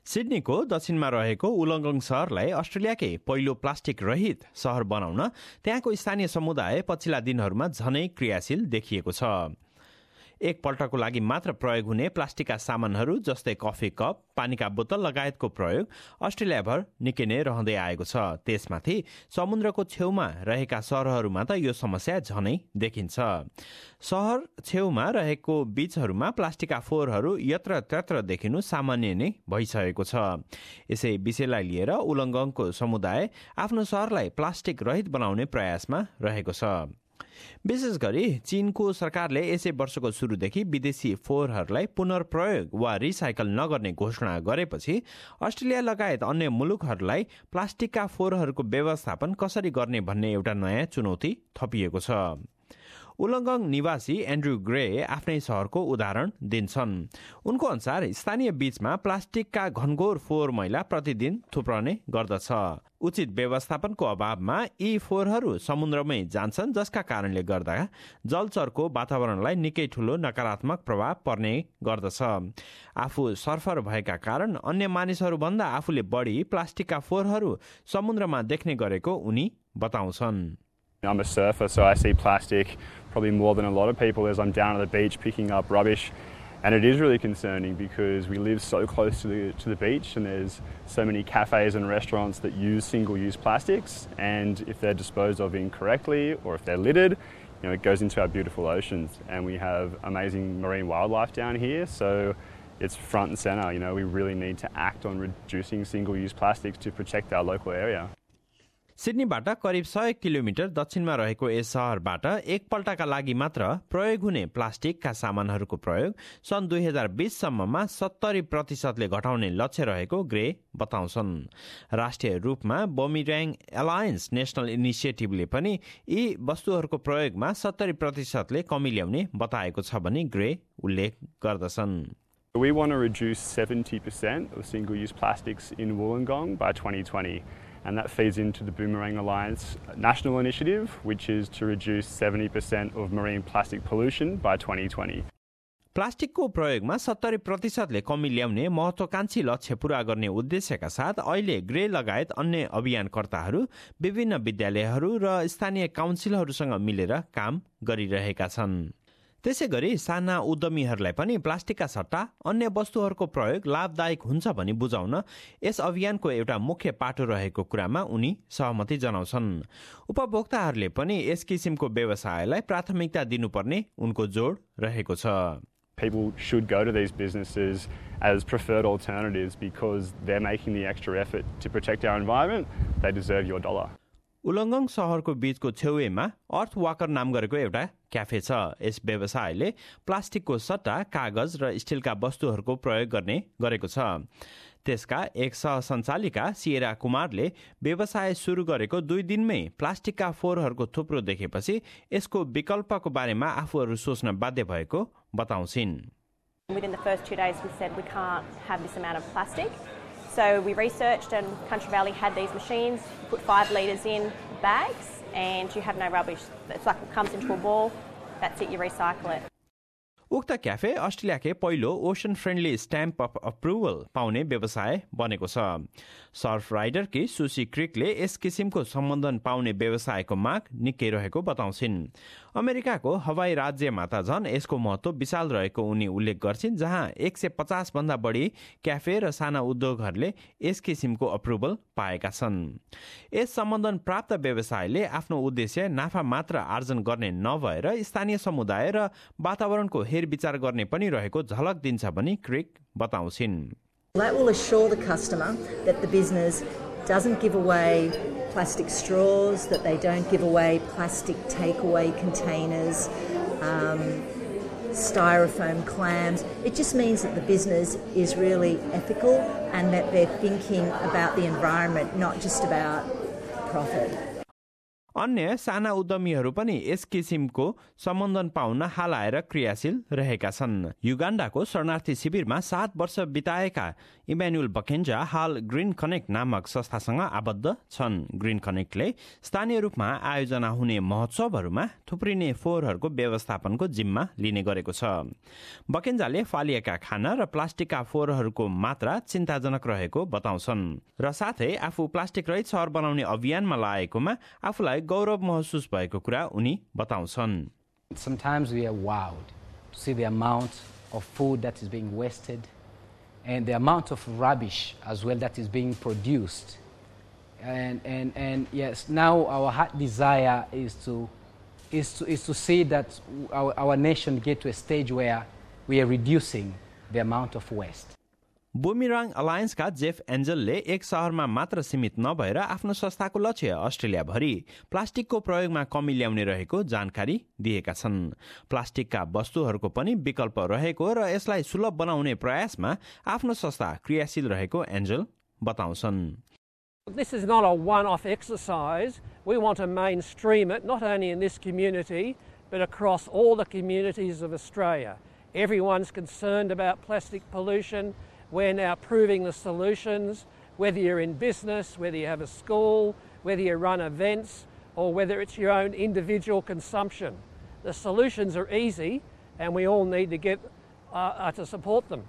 सिडनीको दक्षिणमा रहेको उलङ्गङ सहरलाई अस्ट्रेलियाकै पहिलो प्लास्टिक रहित सहर बनाउन त्यहाँको स्थानीय समुदाय पछिल्ला दिनहरूमा झनै क्रियाशील देखिएको छ। एक पल्टको लागि मात्र प्रयोग हुने प्लास्टिकका सामानहरू जस्तै कफी कप, पानीका बोतल लगायतको प्रयोग अस्ट्रेलियाभर निकै नै रहँदै आएको छ। त्यसमाथि समुद्रको छेउमा रहेका सहरहरूमा त यो समस्या झनै देखिन्छ। सहर छेउमा रहेको बीचहरूमा प्लास्टिकका फोहोरहरू यत्रतत्र देखिनु सामान्य नै भइसकेको छ। यसै विषयलाई लिएर उलङ्गङको समुदाय आफ्नो सहरलाई प्लास्टिक रहित बनाउने प्रयासमा रहेको छ। विशेष गरी चीनको सरकारले यसै वर्षको सुरुदेखि विदेशी फोहोरहरूलाई पुनर्प्रयोग वा रिसाइकल नगर्ने घोषणा गरेपछि अस्ट्रेलिया लगायत अन्य मुलुकहरूलाई प्लास्टिकका फोहोरहरूको व्यवस्थापन कसरी गर्ने भन्ने एउटा नयाँ चुनौती थपिएको छ। उलङ्गङ निवासी एन्ड्रु ग्रे आफ्नै सहरको उदाहरण दिन्छन्। उनको अनुसार स्थानीय बीचमा प्लास्टिकका घनघोर फोहोर मैला प्रतिदिन थुप्रने गर्दछ। उचित व्यवस्थापनको अभावमा यी फोहोरहरू समुद्रमै जान्छन्, जसका कारणले गर्दा जलचरको वातावरणलाई निकै ठूलो नकारात्मक प्रभाव पर्ने गर्दछ। आफू सर्फर भएका कारण अन्य मानिसहरूभन्दा आफूले बढी प्लास्टिकका फोहोरहरू समुद्रमा देख्ने गरेको उनी बताउँछन्। I'm a surfer, so I see plastic probably more than a lot of people as I'm down at the beach picking up rubbish. And it is really concerning because we live so close to the beach and there's so many cafes and restaurants that use single-use plastics, and if they're disposed of incorrectly or if they're littered, it goes into our beautiful oceans. And we have amazing marine wildlife down here, so it's front and center. We really need to act on reducing single-use plastics to protect our local area. सिडनीबाट करिब 100 kilometre दक्षिणमा रहेको यस सहरबाट एकपल्टका लागि मात्र प्रयोग हुने प्लास्टिकका सामानहरूको प्रयोग सन् 2020 सम्ममा 70% घटाउने लक्ष्य रहेको ग्रे बताउँछन्। राष्ट्रिय रूपमा बमिर्याङ एलायन्स नेशनल इनिसिएटिभले पनि यी वस्तुहरूको प्रयोगमा 70% कमी ल्याउने बताएको छ भनी ग्रे उल्लेख गर्दछन्। We want to reduce 70% of single-use plastics in Wollongong by 2020. And that feeds into the Boomerang Alliance national initiative, which is to reduce 70% of marine plastic pollution by 2020. प्लास्टिकको प्रयोगमा 70%ले कमी ल्याउने महत्त्वकांक्षी लक्ष्य पूरा गर्ने उद्देश्यका साथ अहिले ग्रे लगायत अन्य अभियानकर्ताहरू विभिन्न विद्यालयहरू र स्थानीय काउन्सिलहरूसँग मिलेर काम गरिरहेका छन्। त्यसैगरी साना उद्यमीहरूलाई पनि प्लास्टिकका सट्टा अन्य वस्तुहरूको प्रयोग लाभदायक हुन्छ भनी बुझाउन यस अभियानको एउटा मुख्य पाटो रहेको कुरामा उनी सहमति जनाउँछन्। उपभोक्ताहरूले पनि यस किसिमको व्यवसायलाई प्राथमिकता दिनुपर्ने उनको जोड रहेको छ। People should go to these businesses as preferred alternatives because they're making the extra effort to protect our environment. They deserve your dollar. उलङ्गङ सहरको बीचको छेउमा अर्थ वाकर नाम गरेको एउटा क्याफे छ। यस व्यवसायले प्लास्टिकको सट्टा कागज र स्टिलका वस्तुहरूको प्रयोग गर्ने गरेको छ। त्यसका एक सहसञ्चालिका सिएरा कुमारले व्यवसाय सुरु गरेको 2 दिनमै प्लास्टिकका फोहोरहरूको थुप्रो देखेपछि यसको विकल्पको बारेमा आफूहरू सोच्न बाध्य भएको बताउँछिन्। Within the first 2 days we said we can't have this amount of plastic. So we researched, and Country Valley had these machines. You put 5 litres in bags and you have no rubbish. It's like it comes into a ball. That's it, you recycle it. उक्त cafe अस्ट्रेलियाकै पहिलो ocean friendly stamp of approval पाउने व्यवसाय बनेको छ। Surf राइडरकी सुसी क्रिकले यस किसिमको सम्बन्धन पाउने व्यवसायको माग निकै रहेको बताउँछिन्। अमेरिकाको हवाई राज्यमा त झन् यसको महत्त्व विशाल रहेको उनी उल्लेख गर्छिन्, जहाँ 150 भन्दा बढी क्याफे र साना उद्योगहरूले यस किसिमको अप्रुभल पाएका छन्। यस सम्बन्धन प्राप्त व्यवसायले आफ्नो उद्देश्य नाफा मात्र आर्जन गर्ने नभएर स्थानीय समुदाय र वातावरणको हेरविचार गर्ने पनि रहेको झलक दिन्छ भनी क्रिक बताउँछिन्। That will assure the customer that the business doesn't give away plastic straws, that they don't give away plastic takeaway containers, styrofoam clams. It just means that the business is really ethical and that they're thinking about the environment, not just about profit. अन्य साना उद्यमीहरू पनि यस किसिमको सम्बन्धन पाउन हाल आएर क्रियाशील रहेका छन्। युगाण्डाको शरणार्थी शिविरमा 7 वर्ष बिताएका इमानुएल बकेन्जा हाल ग्रीन कनेक्ट नामक संस्थासँग आबद्ध छन्। ग्रीन कनेक्टले स्थानीय रूपमा आयोजना हुने महोत्सवहरूमा थुप्रिने फोहोरहरूको व्यवस्थापनको जिम्मा लिने गरेको छ। बकेन्जाले फालिएका खाना र प्लास्टिकका फोहोरहरूको मात्रा चिन्ताजनक रहेको बताउँछन् र साथै आफू प्लास्टिक रहित सहर बनाउने अभियानमा लागेकोमा आफूलाई गौरव महसुस भएको कुरा उनी बताउँछन्। Sometimes we are wowed to see the amount of food that is being wasted and the amount of rubbish as well that is being produced. And yes, now our heart desire is to see that our nation get to a stage where we are reducing the amount of waste. Boomerang अलायन्सका Jeff एन्जलले एक शहरमा मात्र सीमित नभएर आफ्नो संस्थाको लक्ष्य अस्ट्रेलियाभरि प्लास्टिकको प्रयोगमा कमी ल्याउने रहेको जानकारी दिएका छन्। प्लास्टिकका वस्तुहरूको पनि विकल्प रहेको र यसलाई सुलभ बनाउने प्रयासमा आफ्नो संस्था क्रियाशील रहेको एन्जल बताउँछन्। This is not a one-off exercise. We want to mainstream it, not only in this community, but across all the communities of Australia. Everyone's concerned about plastic pollution. We're now proving the solutions, whether you're in business, whether you have a school, whether you run events, or whether it's your own individual consumption. The solutions are easy, and we all need to get to support them.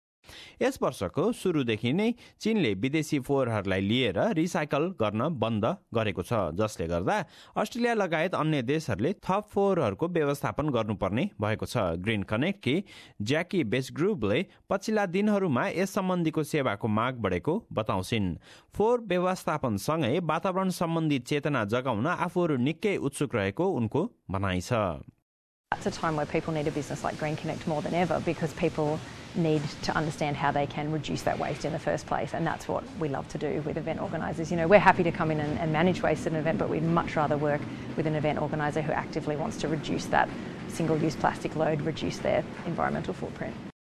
यस वर्षको सुरुदेखि नै चीनले विदेशी फोहोरहरूलाई लिएर recycle गर्न बन्द गरेको छ, जसले गर्दा अस्ट्रेलिया लगायत अन्य देशहरूले थप फोहोरहरूको व्यवस्थापन गर्नुपर्ने भएको छ। ग्रीन कनेक्टकी ज्याकी बेसग्रुबले पछिल्ला दिनहरूमा यस सम्बन्धीको सेवाको माग बढेको बताउँछिन्। फोहोर व्यवस्थापनसँगै वातावरण सम्बन्धी चेतना जगाउन आफूहरू निकै उत्सुक रहेको उनको भनाइ छ। It's a time where people need a business like Green Connect more than ever because people need to understand how they can reduce that waste in the first place, and that's what we love to do with event organisers. You know, we're happy to come in and manage waste at an event, but we'd much rather work with an event organiser who actively wants to reduce that single-use plastic load, reduce their environmental footprint.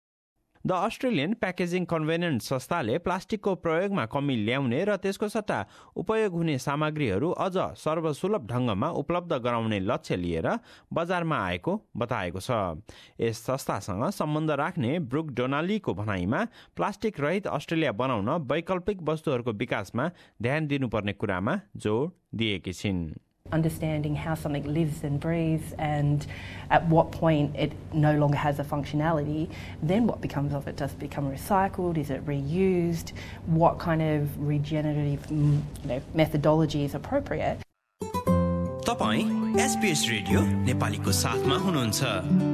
The Australian packaging covenant संस्थाले प्लास्टिकको प्रयोगमा कमी ल्याउने र त्यसको सट्टा उपयोग हुने सामग्रीहरू अझ सर्वसुलभ ढङ्गमा उपलब्ध गराउने लक्ष्य लिएर बजारमा आएको बताएको छ। यस संस्थासँग सम्बन्ध राख्ने ब्रुक डोनालीको भनाइमा प्लास्टिक रहित अस्ट्रेलिया बनाउन वैकल्पिक वस्तुहरूको विकासमा ध्यान दिनुपर्ने कुरामा जोड दिएकी छिन्। Understanding how something lives and breathes and at what point it no longer has a functionality, then what becomes of it? Does it become recycled? Is it reused? What kind of regenerative methodology is appropriate? तपाईं SBS radio नेपालीको साथमा हुनुहुन्छ।